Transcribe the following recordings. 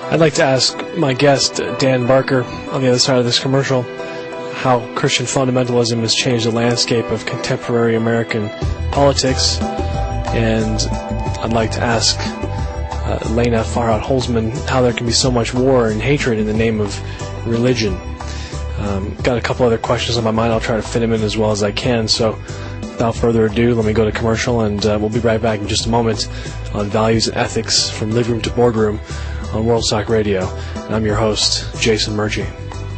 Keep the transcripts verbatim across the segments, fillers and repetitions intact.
I'd like to ask my guest, Dan Barker, on the other side of this commercial, how Christian fundamentalism has changed the landscape of contemporary American politics. And I'd like to ask uh, Elena Farhat Holzman how there can be so much war and hatred in the name of religion. Um, got a couple other questions on my mind. I'll try to fit them in as well as I can. So without further ado, let me go to commercial, and uh, we'll be right back in just a moment on values and ethics from living room to boardroom on World Talk Radio. And I'm your host, Jason Murgy.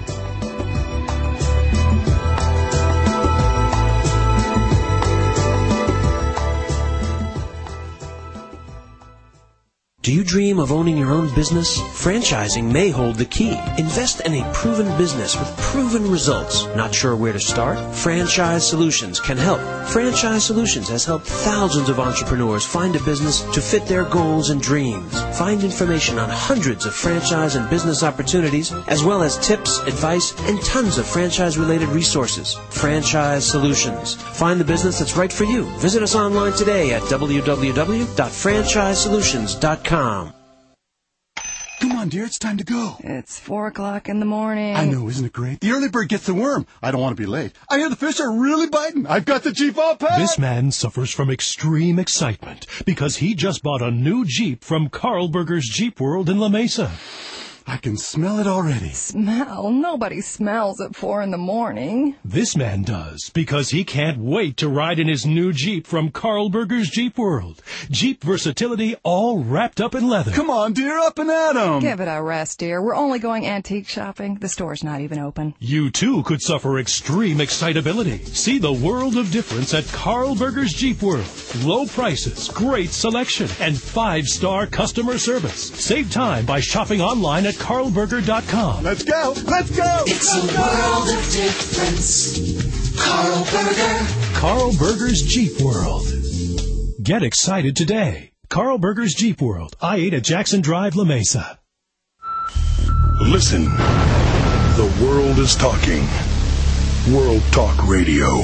Do you dream of owning your own business? Franchising may hold the key. Invest in a proven business with proven results. Not sure where to start? Franchise Solutions can help. Franchise Solutions has helped thousands of entrepreneurs find a business to fit their goals and dreams. Find information on hundreds of franchise and business opportunities, as well as tips, advice, and tons of franchise-related resources. Franchise Solutions. Find the business that's right for you. Visit us online today at w w w dot franchise solutions dot com. Come on, dear, it's time to go. It's four o'clock in the morning. I know, isn't it great? The early bird gets the worm. I don't want to be late. I hear the fish are really biting. I've got the Jeep all packed. This man suffers from extreme excitement because he just bought a new Jeep from Carl Berger's Jeep World in La Mesa. I can smell it already. Smell? Nobody smells at four in the morning. This man does, because he can't wait to ride in his new Jeep from Carl Berger's Jeep World. Jeep versatility all wrapped up in leather. Come on, dear, up and at 'em. Give it a rest, dear. We're only going antique shopping. The store's not even open. You, too, could suffer extreme excitability. See the world of difference at Carl Berger's Jeep World. Low prices, great selection, and five-star customer service. Save time by shopping online at carl berger dot com. Let's go! Let's go! It's a world of difference. Carl Berger. Carl Berger's Jeep World. Get excited today. Carl Berger's Jeep World. I eight at Jackson Drive, La Mesa. Listen. The world is talking. World Talk Radio.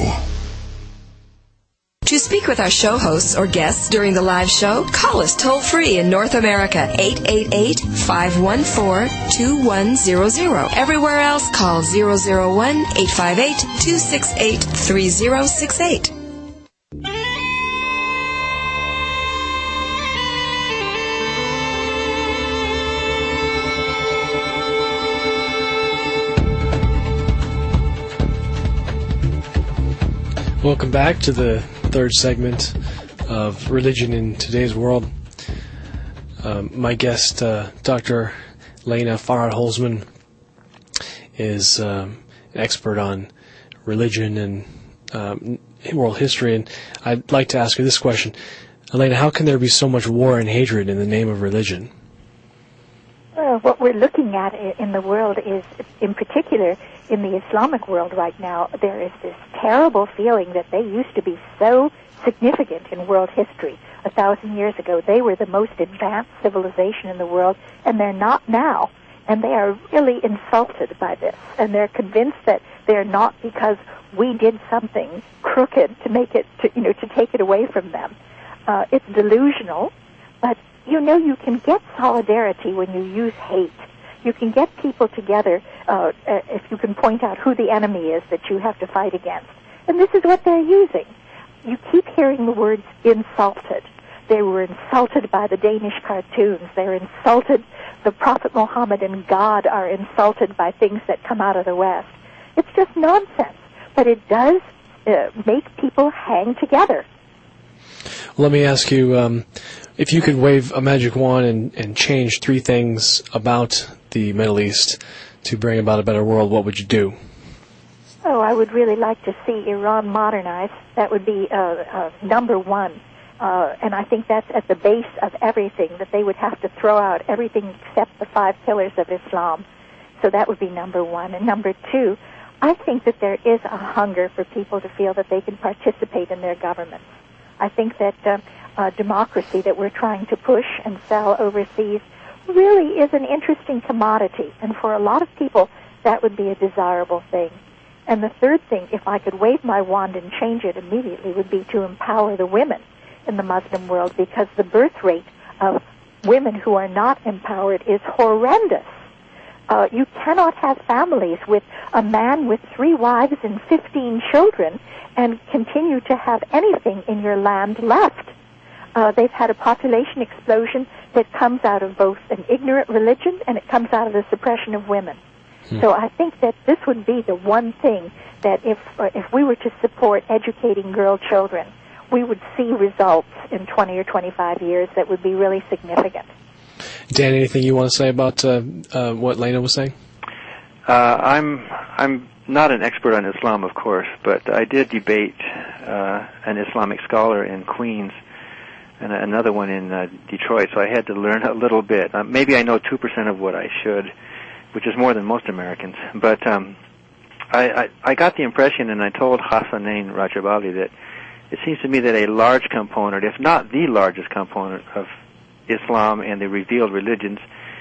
To speak with our show hosts or guests during the live show, call us toll-free in North America, eight eight eight, five one four, two one zero zero. Everywhere else, call zero zero one, eight five eight, two six eight, three zero six eight. Welcome back to the third segment of Religion in Today's World. Um, my guest, uh, Doctor Elena Farhat Holzman, is um, an expert on religion and um, world history, and I'd like to ask her this question. Elena, how can there be so much war and hatred in the name of religion? Well, what we're looking at in the world is, in particular, in the Islamic world right now, there is this terrible feeling that they used to be so significant in world history. A thousand years ago, they were the most advanced civilization in the world, and they're not now. And they are really insulted by this, and they're convinced that they're not because we did something crooked to make it, to, you know, to take it away from them. Uh, it's delusional, but you know you can get solidarity when you use hate. You can get people together uh, if you can point out who the enemy is that you have to fight against. And this is what they're using. You keep hearing the words insulted. They were insulted by the Danish cartoons. They're insulted. The Prophet Muhammad and God are insulted by things that come out of the West. It's just nonsense. But it does uh, make people hang together. Let me ask you, um, if you could wave a magic wand and, and change three things about the Middle East to bring about a better world, what would you do? Oh, I would really like to see Iran modernized. That would be uh, uh, number one. Uh, and I think that's at the base of everything, that they would have to throw out everything except the five pillars of Islam. So that would be number one. And number two, I think that there is a hunger for people to feel that they can participate in their governments. I think that uh, uh, democracy that we're trying to push and sell overseas really is an interesting commodity. And for a lot of people, that would be a desirable thing. And the third thing, if I could wave my wand and change it immediately, would be to empower the women in the Muslim world, because the birth rate of women who are not empowered is horrendous. Uh, you cannot have families with a man with three wives and fifteen children and continue to have anything in your land left. Uh, they've had a population explosion that comes out of both an ignorant religion and it comes out of the suppression of women. Hmm. So I think that this would be the one thing that if uh, if we were to support educating girl children, we would see results in twenty or twenty-five years that would be really significant. Dan, anything you want to say about uh, uh, what Lena was saying? Uh, I'm I'm not an expert on Islam, of course, but I did debate uh, an Islamic scholar in Queens and another one in uh, Detroit, so I had to learn a little bit. Uh, maybe I know two percent of what I should, which is more than most Americans. But um, I, I, I got the impression, and I told Hassanain Rajabali, that it seems to me that a large component, if not the largest component of Islam and the revealed religions,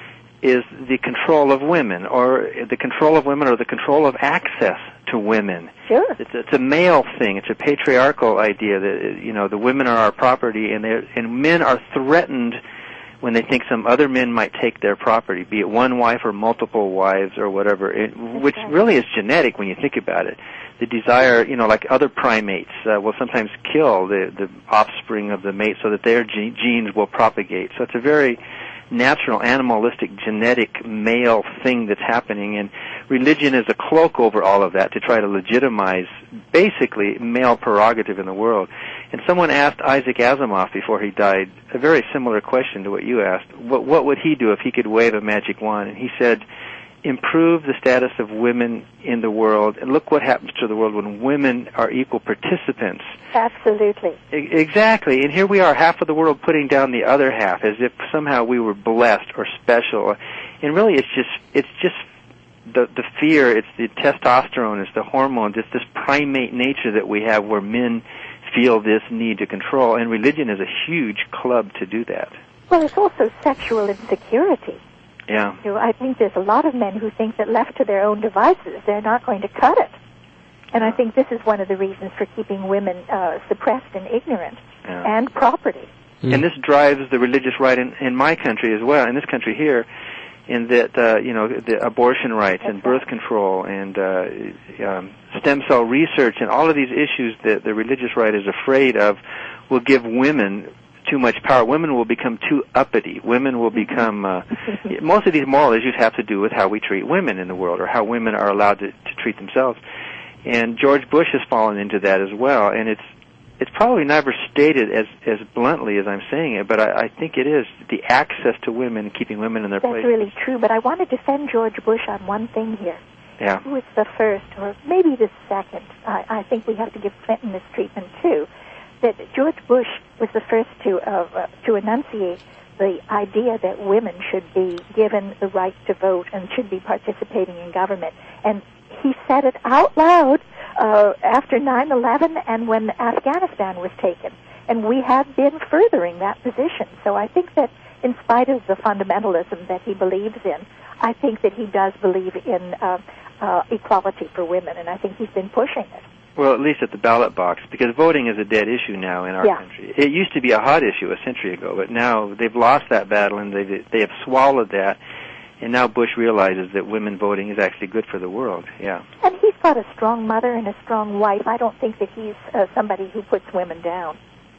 is the control of women, or the control of women, or the control of access to women. Sure. It's, it's a male thing. It's a patriarchal idea that, you know, the women are our property, and they and men are threatened when they think some other men might take their property, be it one wife or multiple wives or whatever, it, which really is genetic when you think about it. The desire, you know, like other primates uh, will sometimes kill the, the offspring of the mate so that their ge- genes will propagate. So it's a very natural, animalistic, genetic male thing that's happening, and religion is a cloak over all of that to try to legitimize basically male prerogative in the world. And someone asked Isaac Asimov before he died a very similar question to what you asked. What, what would he do if he could wave a magic wand? And he said, improve the status of women in the world, and look what happens to the world when women are equal participants. Absolutely. E- exactly. And here we are, half of the world putting down the other half as if somehow we were blessed or special. And really it's just it's just the the fear, it's the testosterone, it's the hormones, it's this primate nature that we have where men feel this need to control, and religion is a huge club to do that. Well, it's also sexual insecurity. Yeah. You know, I think there's a lot of men who think that left to their own devices, they're not going to cut it. And I think this is one of the reasons for keeping women uh, suppressed and ignorant, yeah. and property. Mm. And this drives the religious right in, in my country as well, in this country here, in that, uh, you know, the abortion rights and birth control and uh, um, stem cell research and all of these issues that the religious right is afraid of will give women too much power. Women will become too uppity. Women will become, uh, most of these moral issues have to do with how we treat women in the world, or how women are allowed to, to treat themselves. And George Bush has fallen into that as well, and it's it's probably never stated as as bluntly as I'm saying it, but I, I think it is the access to women, keeping women in their place. That's really true, but I want to defend George Bush on one thing here. Yeah. He was the first, or maybe the second. I, I think we have to give Clinton this treatment too. That George Bush was the first to uh, uh, to enunciate the idea that women should be given the right to vote and should be participating in government. And he said it out loud uh, after nine eleven and when Afghanistan was taken. And we have been furthering that position. So I think that in spite of the fundamentalism that he believes in, I think that he does believe in uh, uh, equality for women, and I think he's been pushing it. Well, at least at the ballot box, because voting is a dead issue now in our yeah. country. It used to be a hot issue a century ago, but now they've lost that battle and they they have swallowed that. And now Bush realizes that women voting is actually good for the world. Yeah. And he's got a strong mother and a strong wife. I don't think that he's uh, somebody who puts women down.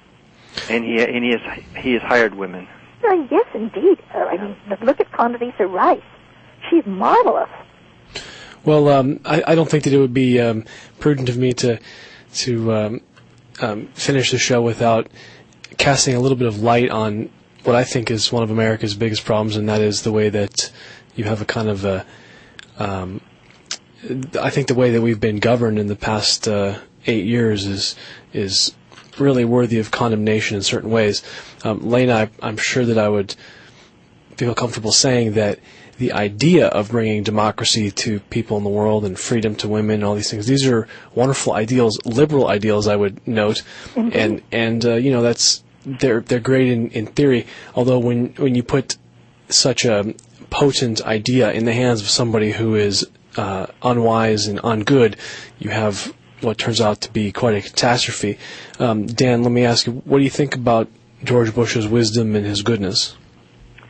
And he and he has he has hired women. Uh, yes, indeed. Uh, I mean, look at Condoleezza Rice. She's marvelous. Well, um, I, I don't think that it would be um, prudent of me to to um, um, finish the show without casting a little bit of light on what I think is one of America's biggest problems, and that is the way that you have a kind of a, um, I think the way that we've been governed in the past uh, eight years is is really worthy of condemnation in certain ways. Um, Lena, I, I'm sure that I would feel comfortable saying that the idea of bringing democracy to people in the world and freedom to women and all these things, these are wonderful ideals, liberal ideals, I would note. Mm-hmm. And, and uh, you know, that's they're they're great in, in theory, although when, when you put such a potent idea in the hands of somebody who is uh, unwise and ungood, you have what turns out to be quite a catastrophe. Um, Dan, let me ask you, what do you think about George Bush's wisdom and his goodness?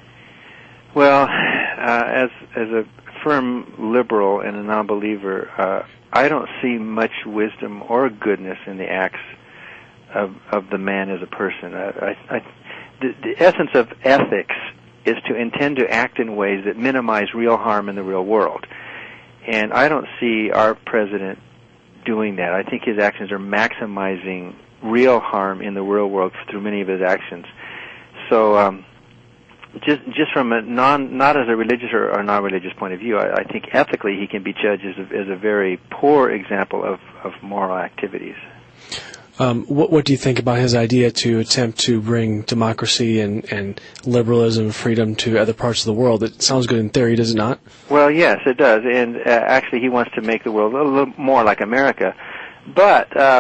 Well, uh, as as a firm liberal and a non-believer, uh, I don't see much wisdom or goodness in the acts of of the man as a person. I, I, I, the, the essence of ethics is to intend to act in ways that minimize real harm in the real world. And I don't see our president doing that. I think his actions are maximizing real harm in the real world through many of his actions. So um, just just from a non, not as a religious or, or non-religious point of view, I, I think ethically he can be judged as a, as a very poor example of, of moral activities. Um, what, what do you think about his idea to attempt to bring democracy and, and liberalism and freedom to other parts of the world? It sounds good in theory, does it not? Well, yes, it does. And uh, actually he wants to make the world a little more like America. But uh,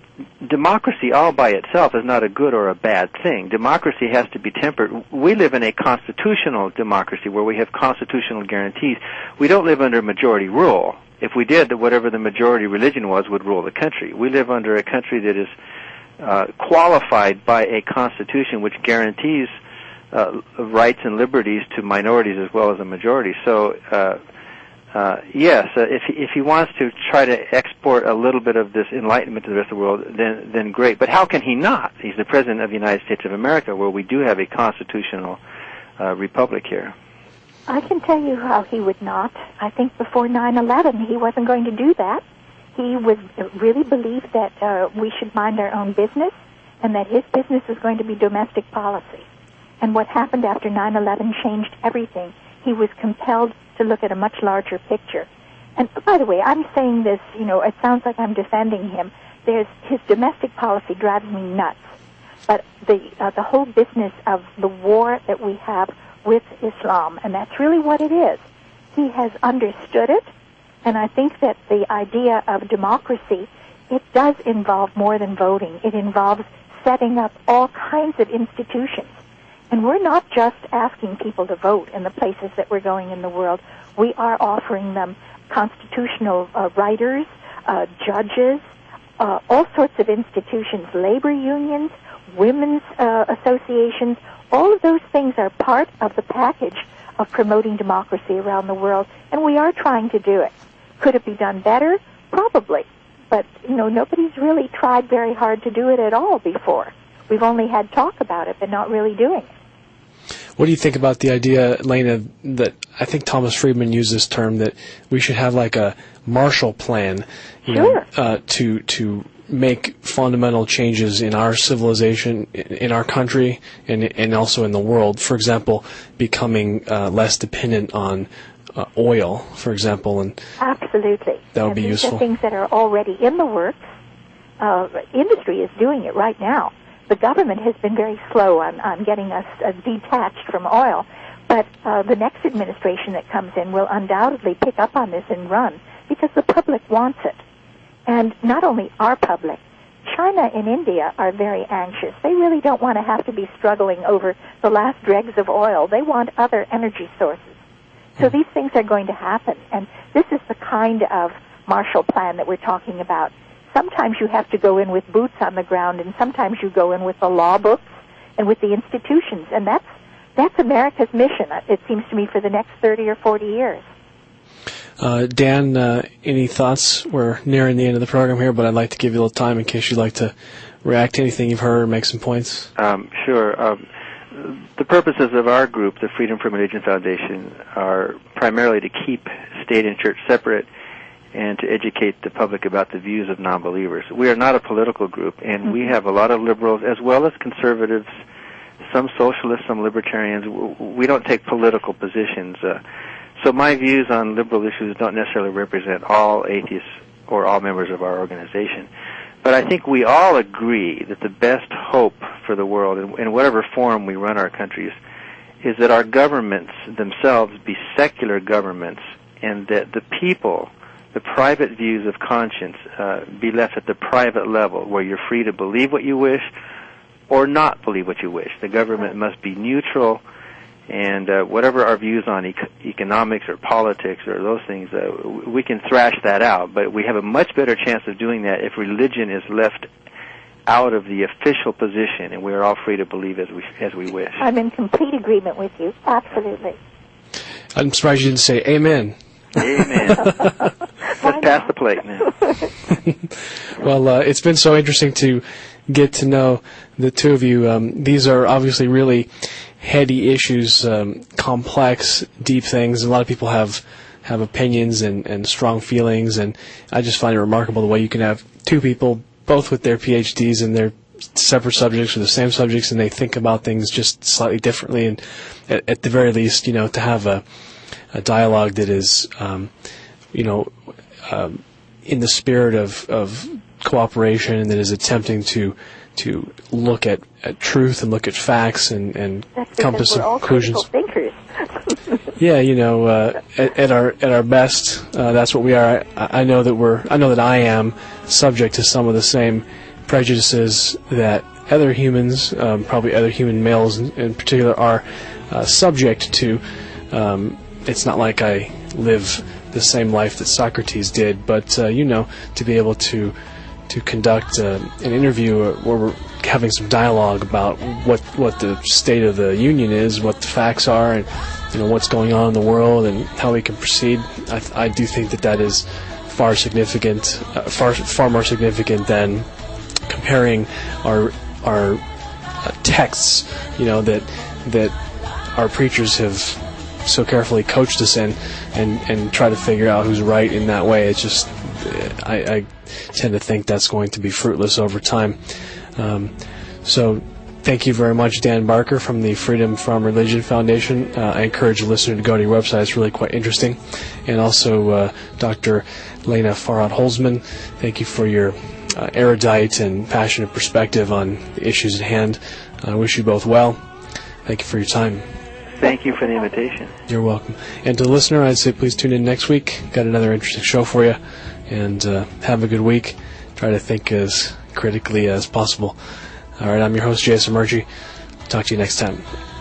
democracy all by itself is not a good or a bad thing. Democracy has to be tempered. We live in a constitutional democracy where we have constitutional guarantees. We don't live under majority rule. If we did, that whatever the majority religion was would rule the country. We live under a country that is uh, qualified by a constitution which guarantees uh, rights and liberties to minorities as well as a majority. So, uh, uh, yes, uh, if he, if he wants to try to export a little bit of this enlightenment to the rest of the world, then then great. But how can he not? He's the president of the United States of America, where we do have a constitutional uh, republic here. I can tell you how he would not. I think before nine eleven he wasn't going to do that. He was really believed that uh, we should mind our own business and that his business was going to be domestic policy. And what happened after nine eleven changed everything. He was compelled to look at a much larger picture. And by the way, I'm saying this, you know, it sounds like I'm defending him. There's his domestic policy drives me nuts. But the uh, the whole business of the war that we have with Islam, and that's really what it is. He has understood it, and I think that the idea of democracy, it does involve more than voting. It involves setting up all kinds of institutions. And we're not just asking people to vote in the places that we're going in the world. We are offering them constitutional uh, writers, uh, judges, uh, all sorts of institutions, labor unions, women's uh, associations. All of those things are part of the package of promoting democracy around the world, and we are trying to do it. Could it be done better? Probably. But, you know, nobody's really tried very hard to do it at all before. We've only had talk about it, but not really doing it. What do you think about the idea, Lena, that I think Thomas Friedman used this term, that we should have like a Marshall Plan, you sure. know, uh, to to make fundamental changes in our civilization, in our country, and and also in the world. For example, becoming uh, less dependent on uh, oil, for example, and absolutely that would and be these useful. Are things that are already in the works. Uh, industry is doing it right now. The government has been very slow on on getting us uh, detached from oil, but uh, the next administration that comes in will undoubtedly pick up on this and run because the public wants it. And not only our public, China and India are very anxious. They really don't want to have to be struggling over the last dregs of oil. They want other energy sources. So these things are going to happen. And this is the kind of Marshall Plan that we're talking about. Sometimes you have to go in with boots on the ground, and sometimes you go in with the law books and with the institutions. And that's that's America's mission, it seems to me, for the next thirty or forty years. Uh, Dan, uh, any thoughts? We're nearing the end of the program here, but I'd like to give you a little time in case you'd like to react to anything you've heard or make some points. Um, sure. Um, the purposes of our group, the Freedom from Religion Foundation, are primarily to keep state and church separate and to educate the public about the views of non-believers. We are not a political group, and mm-hmm. we have a lot of liberals as well as conservatives, some socialists, some libertarians. We don't take political positions. Uh, So my views on liberal issues don't necessarily represent all atheists or all members of our organization. But I think we all agree that the best hope for the world, in, in whatever form we run our countries, is that our governments themselves be secular governments and that the people, the private views of conscience, uh, be left at the private level where you're free to believe what you wish or not believe what you wish. The government must be neutral. And uh, whatever our views on ec- economics or politics or those things, uh, we can thrash that out. But we have a much better chance of doing that if religion is left out of the official position, and we are all free to believe as we as we wish. I'm in complete agreement with you. Absolutely. I'm surprised you didn't say amen. Amen. Let's pass the plate now. Well, uh, it's been so interesting to get to know the two of you. Um, these are obviously really heady issues, um, complex, deep things. A lot of people have have opinions and, and strong feelings, and I just find it remarkable the way you can have two people, both with their P H Ds in their separate subjects or the same subjects, and they think about things just slightly differently. And at, at the very least, you know, to have a, a dialogue that is, um, you know, um, in the spirit of, of cooperation, and that is attempting to to look at, at truth and look at facts and, and come to some conclusions. Thinkers. Yeah, you know, uh, at, at our at our best, uh, that's what we are. I, I know that we're. I know that I am subject to some of the same prejudices that other humans, um, probably other human males in, in particular, are uh, subject to. Um, it's not like I live the same life that Socrates did, but uh, you know, to be able to to conduct uh, an interview where we're having some dialogue about what what the state of the union is, what the facts are, and you know what's going on in the world and how we can proceed. I, I do think that that is far significant, uh, far far more significant than comparing our our uh, texts. You know that that our preachers have so carefully coached us in, and and try to figure out who's right in that way. It's just I, I tend to think that's going to be fruitless over time. Um, so thank you very much, Dan Barker from the Freedom from Religion Foundation. Uh, I encourage the listener to go to your website. It's really quite interesting. And also uh, Doctor Lena Farad-Holzman, thank you for your uh, erudite and passionate perspective on the issues at hand. I wish you both well. Thank you for your time. Thank you for the invitation. You're welcome. And to the listener, I'd say please tune in next week. Got another interesting show for you. And uh, have a good week. Try to think as critically as possible. All right, I'm your host, Jason Murgy. Talk to you next time.